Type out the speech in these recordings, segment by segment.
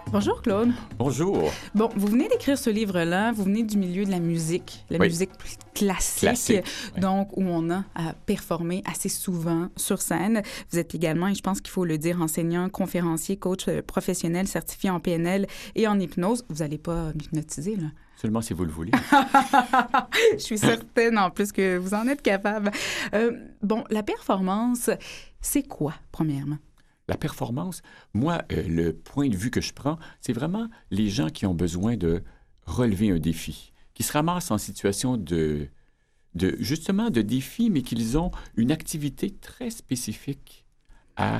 Bonjour Claude. Bonjour. Bon, vous venez d'écrire ce livre-là, vous venez du milieu de la musique musique plus classique, oui. donc où on a à performer assez souvent sur scène. Vous êtes également, et je pense qu'il faut le dire, enseignant, conférencier, coach professionnel certifié en PNL et en hypnose. Vous n'allez pas m'hypnotiser, là? Seulement si vous le voulez. Je suis certaine en plus que vous en êtes capable. Bon, la performance, c'est quoi, premièrement? La performance, moi, le point de vue que je prends, c'est vraiment les gens qui ont besoin de relever un défi, qui se ramassent en situation justement de défi, mais qu'ils ont une activité très spécifique à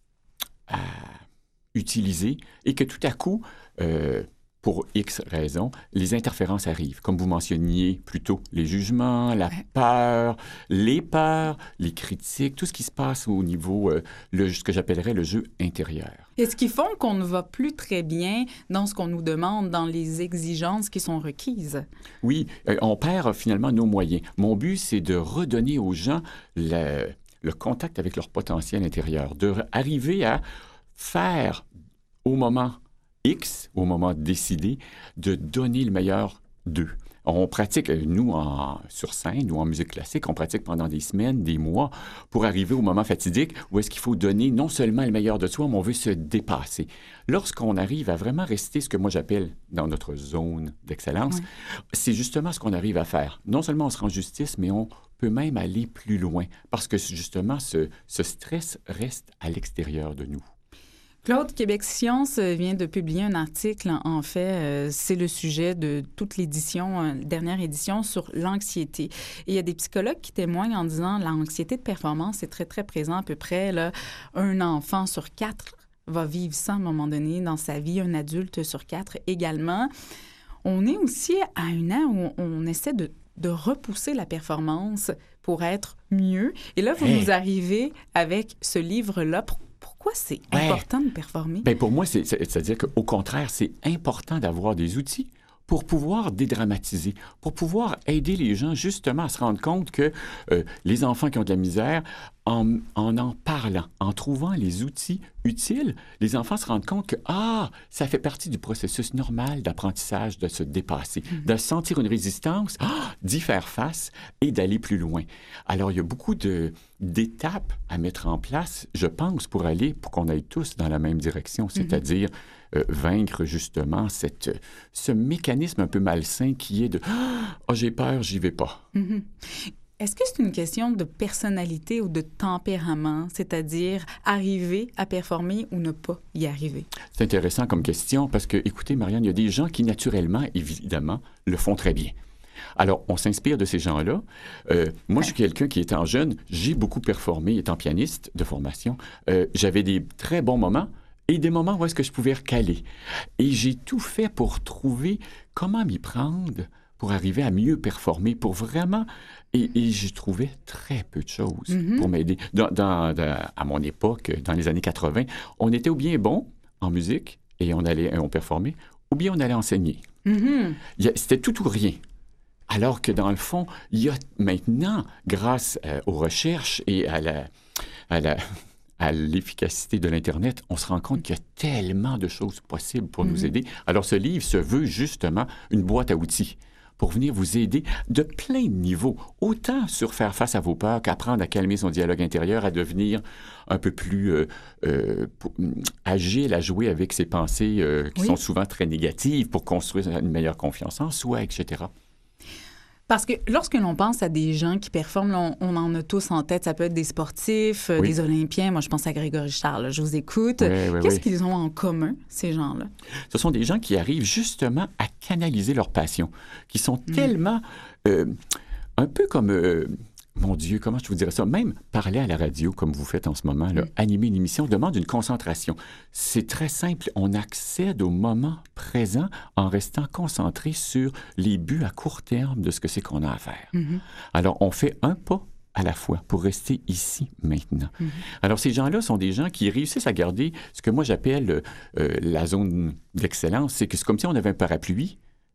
utiliser et que tout à coup, pour X raisons, les interférences arrivent. Comme vous mentionniez plus tôt, les jugements, la peur, les critiques, tout ce qui se passe au niveau, ce que j'appellerais le jeu intérieur. Et ce qui font qu'on ne va plus très bien dans ce qu'on nous demande, dans les exigences qui sont requises. Oui, on perd finalement nos moyens. Mon but, c'est de redonner aux gens le contact avec leur potentiel intérieur, d'arriver à faire au moment X, au moment décidé, de donner le meilleur d'eux. On pratique, nous, sur scène ou en musique classique, on pratique pendant des semaines, des mois, pour arriver au moment fatidique où est-ce qu'il faut donner non seulement le meilleur de soi, mais on veut se dépasser. Lorsqu'on arrive à vraiment rester ce que moi j'appelle dans notre zone d'excellence, c'est justement ce qu'on arrive à faire. Non seulement on se rend justice, mais on peut même aller plus loin, parce que justement, ce stress reste à l'extérieur de nous. Claude, Québec Science vient de publier un article, en fait, c'est le sujet de toute l'édition, dernière édition, sur l'anxiété. Et il y a des psychologues qui témoignent en disant l'anxiété de performance est très, très présente. À peu près, là, un enfant sur 4 va vivre ça à un moment donné dans sa vie, un adulte sur 4 également. On est aussi à un an où on essaie de repousser la performance pour être mieux. Et là, vous nous arrivez avec ce livre-là. Pourquoi c'est important de performer? Bien, pour moi, c'est-à-dire qu'au contraire, c'est important d'avoir des outils pour pouvoir dédramatiser, pour pouvoir aider les gens justement à se rendre compte que les enfants qui ont de la misère, en parlant, en trouvant les outils utiles, les enfants se rendent compte que, ça fait partie du processus normal d'apprentissage, de se dépasser, de sentir une résistance, d'y faire face et d'aller plus loin. Alors, il y a beaucoup d'étapes à mettre en place, je pense, pour qu'on aille tous dans la même direction, c'est-à-dire vaincre justement ce mécanisme un peu malsain qui est de « j'ai peur, j'y vais pas ». Est-ce que c'est une question de personnalité ou de tempérament, c'est-à-dire arriver à performer ou ne pas y arriver? C'est intéressant comme question parce que, écoutez, Marianne, il y a des gens qui, naturellement, évidemment, le font très bien. Alors, on s'inspire de ces gens-là. Moi, je suis quelqu'un qui, étant jeune, j'ai beaucoup performé, étant pianiste de formation. J'avais des très bons moments et des moments où est-ce que je pouvais recaler. Et j'ai tout fait pour trouver comment m'y prendre pour arriver à mieux performer, pour vraiment... Et j'ai trouvé très peu de choses pour m'aider. À mon époque, dans les années 80, on était ou bien bon en musique et on performait, ou bien on allait enseigner. C'était tout ou rien. Alors que dans le fond, il y a maintenant, grâce aux recherches et à l'efficacité de l'Internet, on se rend compte qu'il y a tellement de choses possibles pour nous aider. Alors, ce livre se veut justement une boîte à outils pour venir vous aider de plein de niveaux, autant sur faire face à vos peurs qu'apprendre à calmer son dialogue intérieur, à devenir un peu plus agile, à jouer avec ses pensées qui sont souvent très négatives pour construire une meilleure confiance en soi, etc. Parce que lorsque l'on pense à des gens qui performent, là, on en a tous en tête. Ça peut être des sportifs, des Olympiens. Moi, je pense à Grégory Charles. Là, je vous écoute. Qu'est-ce qu'ils ont en commun, ces gens-là? Ce sont des gens qui arrivent justement à canaliser leur passion, qui sont tellement... un peu comme... mon Dieu, comment je vous dirais ça? Même parler à la radio, comme vous faites en ce moment, là, animer une émission, demande une concentration. C'est très simple. On accède au moment présent en restant concentré sur les buts à court terme de ce que c'est qu'on a à faire. Alors, on fait un pas à la fois pour rester ici, maintenant. Alors, ces gens-là sont des gens qui réussissent à garder ce que moi j'appelle la zone d'excellence. C'est que c'est comme si on avait un parapluie,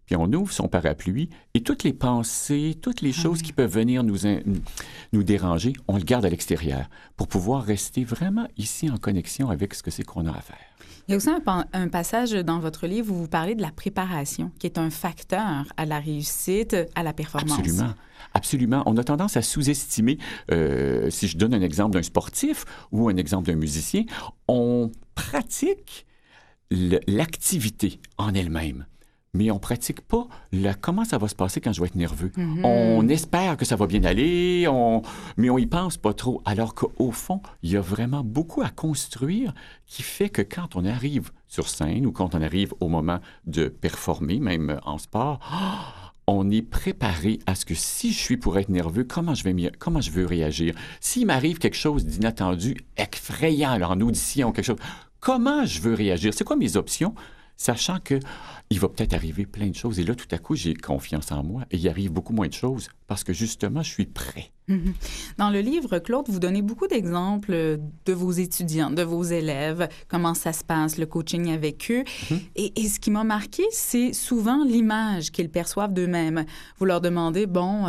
puis on ouvre son parapluie et toutes les pensées, toutes les choses qui peuvent venir nous déranger, on le garde à l'extérieur pour pouvoir rester vraiment ici en connexion avec ce que c'est qu'on a à faire. Il y a aussi un passage dans votre livre où vous parlez de la préparation, qui est un facteur à la réussite, à la performance. Absolument. Absolument. On a tendance à sous-estimer, si je donne un exemple d'un sportif ou un exemple d'un musicien, on pratique l'activité en elle-même. Mais on ne pratique pas comment ça va se passer quand je vais être nerveux. Mm-hmm. On espère que ça va bien aller, mais on y pense pas trop. Alors qu'au fond, il y a vraiment beaucoup à construire qui fait que quand on arrive sur scène ou quand on arrive au moment de performer, même en sport, on est préparé à ce que si je suis pour être nerveux, comment je veux réagir? S'il m'arrive quelque chose d'inattendu, effrayant en audition, quelque chose, comment je veux réagir? C'est quoi mes options? Sachant qu'il va peut-être arriver plein de choses. Et là, tout à coup, j'ai confiance en moi et il arrive beaucoup moins de choses parce que, justement, je suis prêt. Mm-hmm. Dans le livre, Claude, vous donnez beaucoup d'exemples de vos étudiants, de vos élèves, comment ça se passe, le coaching avec eux. Mm-hmm. Et ce qui m'a marqué, c'est souvent l'image qu'ils perçoivent d'eux-mêmes. Vous leur demandez,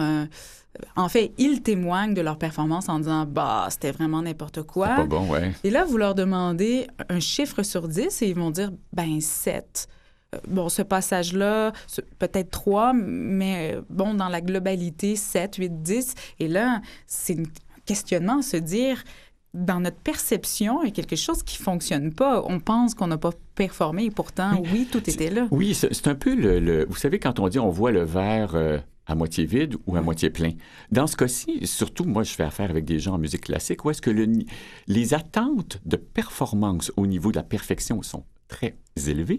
en fait, ils témoignent de leur performance en disant « Bah, c'était vraiment n'importe quoi. » C'est pas bon, ouais. Et là, vous leur demandez un chiffre sur 10 et ils vont dire « 7. » Bon, ce passage-là, peut-être 3, mais dans la globalité, 7, 8, 10. Et là, c'est un questionnement à se dire, dans notre perception, il y a quelque chose qui ne fonctionne pas. On pense qu'on n'a pas performé et pourtant, oui, tout était là. Oui, c'est un peu vous savez, quand on dit on voit le verre à moitié vide ou à moitié plein. Dans ce cas-ci, surtout, moi, je fais affaire avec des gens en musique classique où est-ce que les attentes de performance au niveau de la perfection sont très élevées.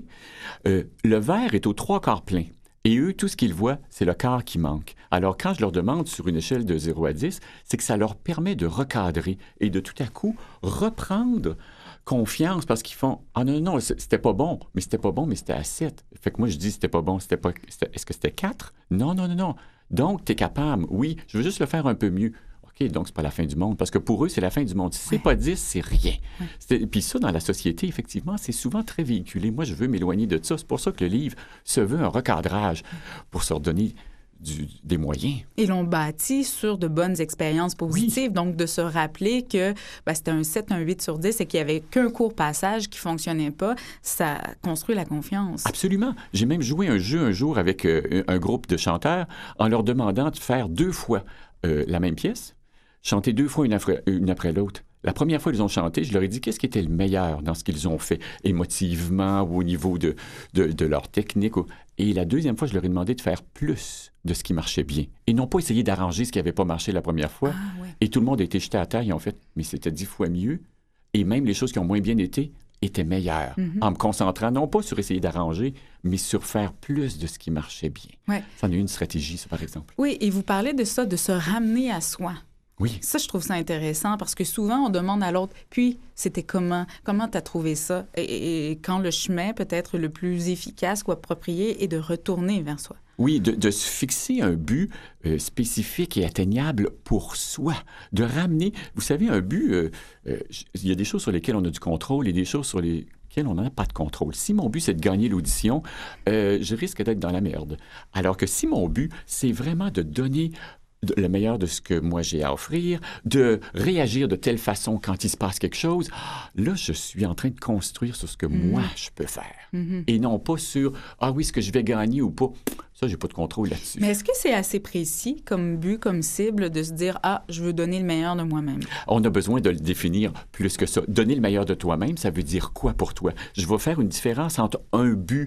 Le verre est aux 3/4 plein. Et eux, tout ce qu'ils voient, c'est le quart qui manque. Alors, quand je leur demande sur une échelle de 0 à 10, c'est que ça leur permet de recadrer et de tout à coup reprendre confiance parce qu'ils font « Ah non, c'était pas bon, mais c'était à 7. » Fait que moi, je dis « C'était pas bon, est-ce que c'était 4? » Non. Donc, t'es capable. Oui, je veux juste le faire un peu mieux. OK, donc c'est pas la fin du monde. Parce que pour eux, c'est la fin du monde. Si c'est pas 10, c'est rien. Puis ça, dans la société, effectivement, c'est souvent très véhiculé. Moi, je veux m'éloigner de ça. C'est pour ça que le livre se veut un recadrage pour se redonner des moyens. Et l'on bâtit sur de bonnes expériences positives. Oui. Donc, de se rappeler que c'était un 7, un 8 sur 10 et qu'il n'y avait qu'un court passage qui ne fonctionnait pas, ça construit la confiance. Absolument. J'ai même joué un jeu un jour avec un groupe de chanteurs en leur demandant de faire 2 fois la même pièce, chanter 2 fois une après l'autre. La première fois qu'ils ont chanté, je leur ai dit qu'est-ce qui était le meilleur dans ce qu'ils ont fait, émotivement ou au niveau de leur technique. Et la deuxième fois, je leur ai demandé de faire plus de ce qui marchait bien. Et non pas essayer d'arranger ce qui n'avait pas marché la première fois. Ah, ouais. Et tout le monde a été jeté à terre. Ils ont fait, mais c'était 10 fois mieux. Et même les choses qui ont moins bien été étaient meilleures. Mm-hmm. En me concentrant non pas sur essayer d'arranger, mais sur faire plus de ce qui marchait bien. Ouais. Ça en est une stratégie, ça, par exemple. Oui, et vous parlez de ça, de se ramener à soi. Oui. Ça, je trouve ça intéressant parce que souvent, on demande à l'autre, puis, c'était comment? Comment tu as trouvé ça? Et quand le chemin peut être le plus efficace ou approprié est de retourner vers soi. Oui, de se fixer un but spécifique et atteignable pour soi. De ramener, vous savez, un but, il y a des choses sur lesquelles on a du contrôle et des choses sur lesquelles on n'en a pas de contrôle. Si mon but, c'est de gagner l'audition, je risque d'être dans la merde. Alors que si mon but, c'est vraiment de donner le meilleur de ce que moi j'ai à offrir, de réagir de telle façon quand il se passe quelque chose, là, je suis en train de construire sur ce que moi, je peux faire. Mm-hmm. Et non pas sur, ce que je vais gagner ou pas. Ça, j'ai pas de contrôle là-dessus. Mais est-ce que c'est assez précis comme but, comme cible, de se dire, je veux donner le meilleur de moi-même? On a besoin de le définir plus que ça. Donner le meilleur de toi-même, ça veut dire quoi pour toi? Je vais faire une différence entre un but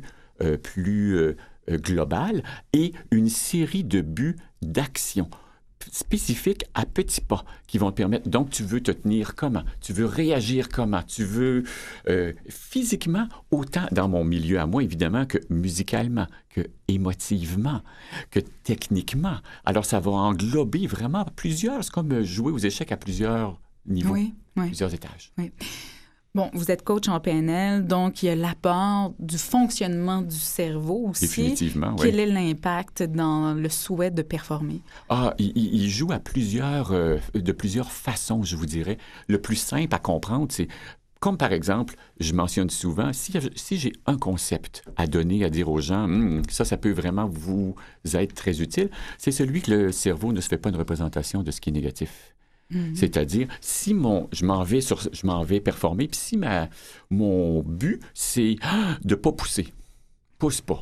plus global et une série de buts d'action spécifiques à petits pas qui vont te permettre. Donc, tu veux te tenir comment? Tu veux réagir comment? Tu veux physiquement, autant dans mon milieu à moi, évidemment, que musicalement, que émotivement, que techniquement. Alors, ça va englober vraiment plusieurs. C'est comme jouer aux échecs à plusieurs niveaux, plusieurs étages. Oui. Bon, vous êtes coach en PNL, donc il y a l'apport du fonctionnement du cerveau aussi. Définitivement, oui. Quel est l'impact dans le souhait de performer? Il joue de plusieurs façons, je vous dirais. Le plus simple à comprendre, c'est Comme par exemple, je mentionne souvent, si j'ai un concept à donner, à dire aux gens, ça peut vraiment vous être très utile, c'est celui que le cerveau ne se fait pas une représentation de ce qui est négatif. C'est-à-dire, si je m'en vais performer, puis si mon but, c'est de ne pas pousser, pousse pas,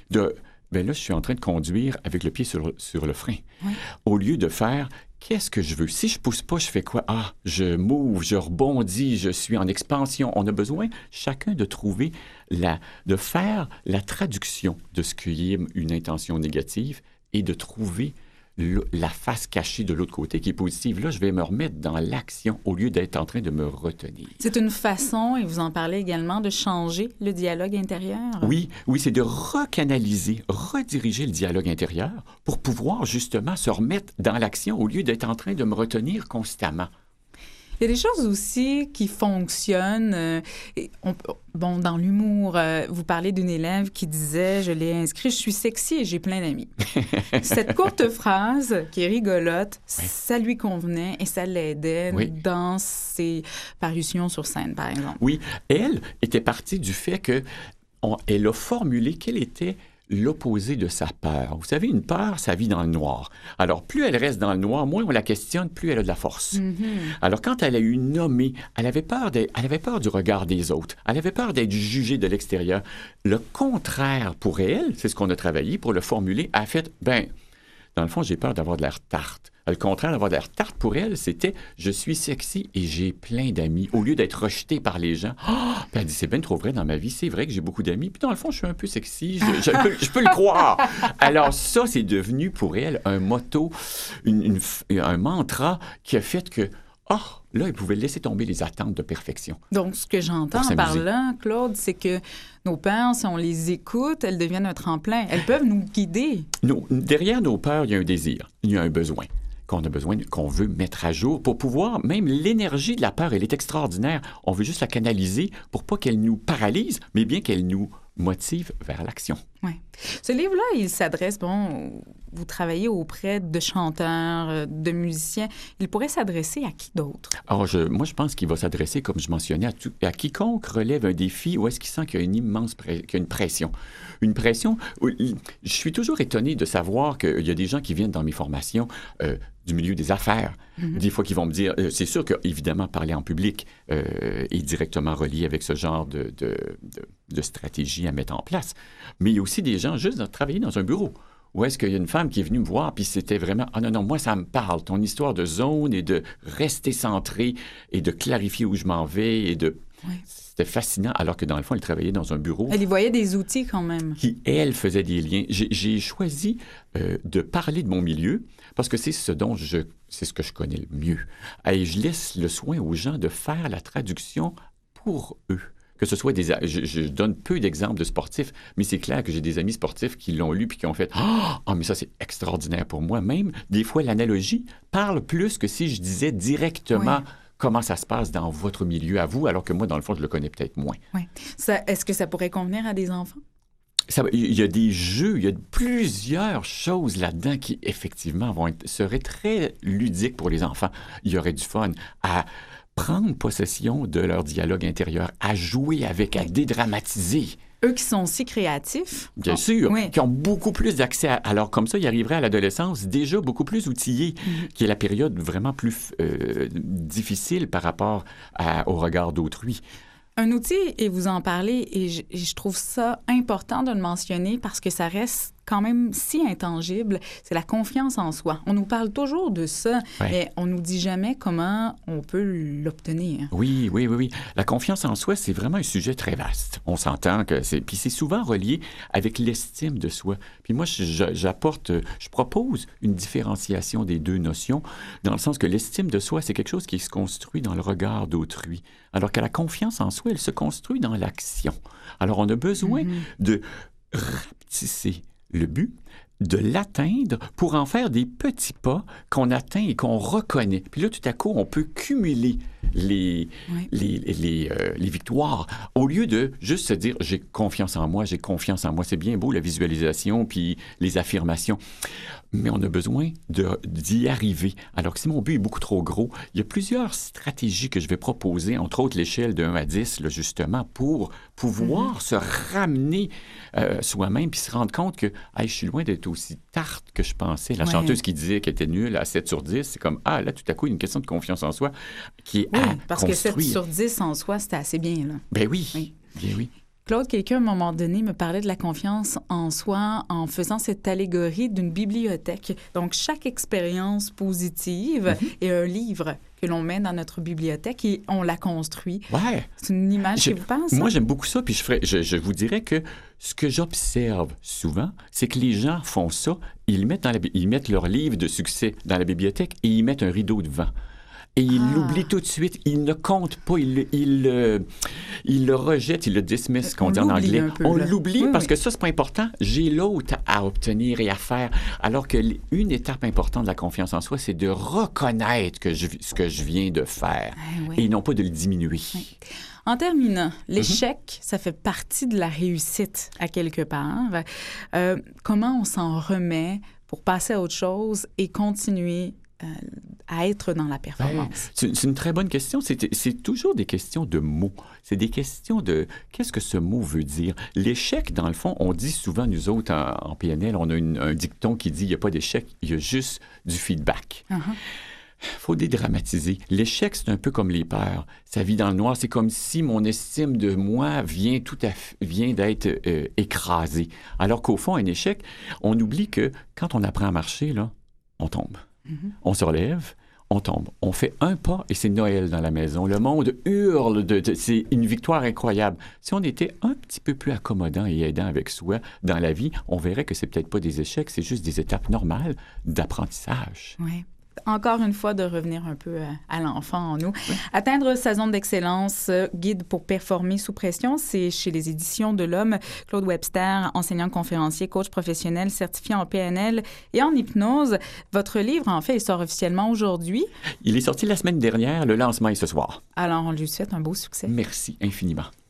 ben là, je suis en train de conduire avec le pied sur le frein. Oui. Au lieu de faire, qu'est-ce que je veux? Si je pousse pas, je fais quoi? Je move, je rebondis, je suis en expansion. On a besoin, chacun, de trouver, de faire la traduction de ce qui est une intention négative et de trouver la face cachée de l'autre côté qui est positive. Là, je vais me remettre dans l'action au lieu d'être en train de me retenir. C'est une façon, et vous en parlez également, de changer le dialogue intérieur? Oui, c'est de recanaliser, rediriger le dialogue intérieur pour pouvoir justement se remettre dans l'action au lieu d'être en train de me retenir constamment. Il y a des choses aussi qui fonctionnent. Dans l'humour, vous parlez d'une élève qui disait « Je l'ai inscrit, je suis sexy et j'ai plein d'amis. » Cette courte phrase, qui est rigolote, ça lui convenait et ça l'aidait dans ses parutions sur scène, par exemple. Oui, elle était partie du fait qu'elle a formulé quelle était l'opposé de sa peur. Vous savez, une peur, ça vit dans le noir. Alors, plus elle reste dans le noir, moins on la questionne, plus elle a de la force. Alors, quand elle a eu nommé, elle avait peur du regard des autres. Elle avait peur d'être jugée de l'extérieur. Le contraire pour elle, c'est ce qu'on a travaillé pour le formuler, a fait, dans le fond, j'ai peur d'avoir de l'air tarte. Le contraire d'avoir de l'air tarte pour elle, c'était « Je suis sexy et j'ai plein d'amis ». Au lieu d'être rejetée par les gens, elle dit « C'est bien trop vrai dans ma vie, c'est vrai que j'ai beaucoup d'amis. Puis dans le fond, je suis un peu sexy, je peux le croire. » Alors ça, c'est devenu pour elle un motto, un mantra qui a fait que là, elle pouvait laisser tomber les attentes de perfection. Donc, ce que j'entends par là, Claude, c'est que nos peurs, si on les écoute, elles deviennent un tremplin. Elles peuvent nous guider. Derrière nos peurs, il y a un désir, il y a un besoin qu'on veut mettre à jour pour pouvoir, même l'énergie de la peur, elle est extraordinaire. On veut juste la canaliser pour pas qu'elle nous paralyse, mais bien qu'elle nous motive vers l'action. Oui. Ce livre-là, il s'adresse, vous travaillez auprès de chanteurs, de musiciens. Il pourrait s'adresser à qui d'autre? Alors, moi, je pense qu'il va s'adresser, comme je mentionnais, à quiconque relève un défi ou est-ce qu'il sent qu'il y a qu'il y a une pression. Une pression, je suis toujours étonné de savoir qu'il y a des gens qui viennent dans mes formations du milieu des affaires. Des fois, qui vont me dire, c'est sûr qu'évidemment, parler en public est directement relié avec ce genre de stratégie à mettre en place. Mais il y a aussi des gens juste de travailler dans un bureau. Ou est-ce qu'il y a une femme qui est venue me voir, puis c'était vraiment, non, moi, ça me parle, ton histoire de zone et de rester centré et de clarifier où je m'en vais et de... Oui. C'était fascinant, alors que dans le fond, elle travaillait dans un bureau. Elle y voyait des outils quand même. Qui, elle, faisait des liens. J'ai choisi de parler de mon milieu parce que c'est ce que je connais le mieux. Et je laisse le soin aux gens de faire la traduction pour eux. Que ce soit je donne peu d'exemples de sportifs, mais c'est clair que j'ai des amis sportifs qui l'ont lu puis qui ont fait « mais ça, c'est extraordinaire pour moi. » Même, des fois, l'analogie parle plus que si je disais directement comment ça se passe dans votre milieu à vous, alors que moi, dans le fond, je le connais peut-être moins. Oui. Est-ce que ça pourrait convenir à des enfants? Il y a des jeux, il y a plusieurs choses là-dedans qui, effectivement, seraient très ludiques pour les enfants. Il y aurait du fun à prendre possession de leur dialogue intérieur, à jouer avec, à dédramatiser. Eux qui sont si créatifs. Bien sûr, qui ont beaucoup plus d'accès alors comme ça, ils arriveraient à l'adolescence déjà beaucoup plus outillés, qui est la période vraiment plus difficile par rapport au regard d'autrui. Un outil, et vous en parlez, et je trouve ça important de le mentionner parce que ça reste quand même si intangible, c'est la confiance en soi. On nous parle toujours de ça, mais on nous dit jamais comment on peut l'obtenir. Oui. La confiance en soi, c'est vraiment un sujet très vaste. On s'entend que puis c'est souvent relié avec l'estime de soi. Puis moi, je propose une différenciation des deux notions, dans le sens que l'estime de soi, c'est quelque chose qui se construit dans le regard d'autrui, alors que la confiance en soi, elle se construit dans l'action. Alors, on a besoin de rapetisser le but, de l'atteindre pour en faire des petits pas qu'on atteint et qu'on reconnaît. Puis là, tout à coup, on peut cumuler les victoires au lieu de juste se dire « j'ai confiance en moi, j'ai confiance en moi ». C'est bien beau, la visualisation puis les affirmations. Mais on a besoin d'y arriver. Alors que si mon but est beaucoup trop gros, il y a plusieurs stratégies que je vais proposer, entre autres l'échelle de 1 à 10, là, justement, pour pouvoir se ramener soi-même puis se rendre compte que hey, je suis loin d'être aussi tarte que je pensais. La chanteuse qui disait qu'elle était nulle à 7 sur 10, c'est comme, ah, là, tout à coup, il y a une question de confiance en soi qui est à parce construire. que 7 sur 10 en soi, c'était assez bien, là. Ben oui, bien oui. Claude, quelqu'un, à un moment donné, me parlait de la confiance en soi en faisant cette allégorie d'une bibliothèque. Donc, chaque expérience positive est un livre que l'on met dans notre bibliothèque et on la construit. Ouais. C'est une image qui vous passe? Moi, j'aime beaucoup ça, puis je vous dirais que ce que j'observe souvent, c'est que les gens font ça, ils mettent leur livre de succès dans la bibliothèque et ils mettent un rideau devant. Et il l'oublie tout de suite. Il ne compte pas. Il le rejette, il le dismiss, qu'on dit en anglais. On l'oublie parce que ça, c'est pas important. J'ai l'autre à obtenir et à faire. Alors que une étape importante de la confiance en soi, c'est de reconnaître ce que je viens de faire et non pas de le diminuer. En terminant, l'échec, ça fait partie de la réussite à quelque part. Comment on s'en remet pour passer à autre chose et continuer à être dans la performance? C'est une très bonne question. C'est toujours des questions de mots. C'est des questions de qu'est-ce que ce mot veut dire. L'échec, dans le fond, on dit souvent, nous autres, en PNL, on a un dicton qui dit il n'y a pas d'échec, il y a juste du feedback. Faut dédramatiser. L'échec, c'est un peu comme les peurs. Ça vit dans le noir. C'est comme si mon estime de moi vient d'être écrasée. Alors qu'au fond, un échec, on oublie que quand on apprend à marcher, là, on tombe. On se relève, on tombe. On fait un pas et c'est Noël dans la maison. Le monde hurle. C'est une victoire incroyable. Si on était un petit peu plus accommodant et aidant avec soi dans la vie, on verrait que c'est peut-être pas des échecs, c'est juste des étapes normales d'apprentissage. Oui. Encore une fois, de revenir un peu à l'enfant en nous. Atteindre sa zone d'excellence, guide pour performer sous pression, c'est chez les Éditions de l'Homme. Claude Webster, enseignant conférencier, coach professionnel, certifié en PNL et en hypnose. Votre livre, en fait, il sort officiellement aujourd'hui. Il est sorti la semaine dernière. Le lancement est ce soir. Alors, on lui souhaite un beau succès. Merci infiniment.